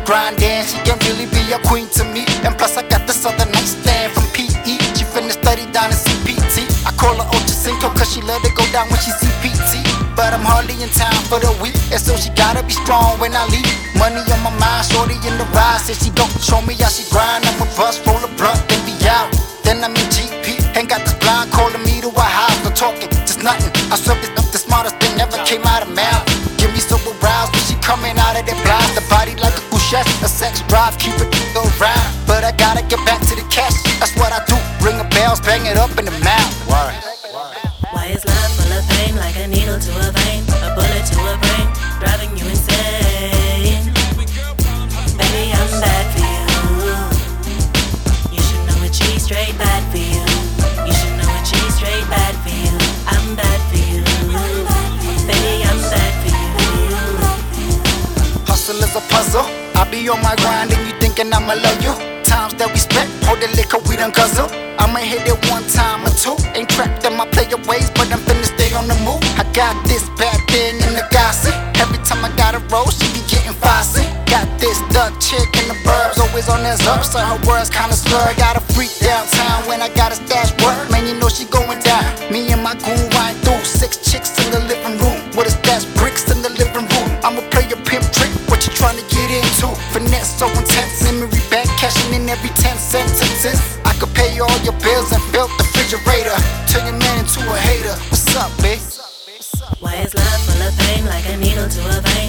grinding. She can really be a queen to me. And plus I got this other nightstand from PE. She finna study down in CPT. I call her Ocho Cinco cause she love to go down when she CPT. But I'm hardly in time for the week, and so she gotta be strong when I leave. Money on my mind, shorty in the ride. Said she gon' show me how she grind. I'm a bus, roll a blunt, then be out. Then I'm in GP, ain't got this blind calling me to a house. No talking, just nothing. I swear this up the smartest thing ever came out of mouth. Give me so aroused when she coming out of that blinds. The body like a couchette, a sex drive, keep it around. But I gotta get back to the cash, that's what I do. Ring the bells, bang it up in the mouth. Why is love full of pain, like a needle to a vein, a bullet to a brain, driving you insane? Baby, I'm bad for you. You should know it, she's straight bad for you. You should know it, she's straight bad for you. I'm bad for you. Baby, I'm bad for you. Hustle is a puzzle. I be on my grind and you thinking I'ma love you. Times that we spent, hold the liquor, we done guzzle. I'ma hit it one time or two. Ain't trapped in my player ways, but I'm finna stay on the move. I got this bad thing in the gossip. Every time I got a roll, she be getting fussy. Got this duck chick in the burbs, always on that zurb, so her words kinda slur. Got a freak downtown when I got a stash work. Man, you know she going down. Me and my goon ride through 6 chicks in the living room. What is that? Bricks in the living room. I'ma play a pimp trick. What you tryna get into? Finesse so intense, memory bank cashing in every 10 sentences. I could pay all your bills and build the refrigerator. Turn your man into a hater. What's up, babe? Why is love full of pain, like a needle to a vein?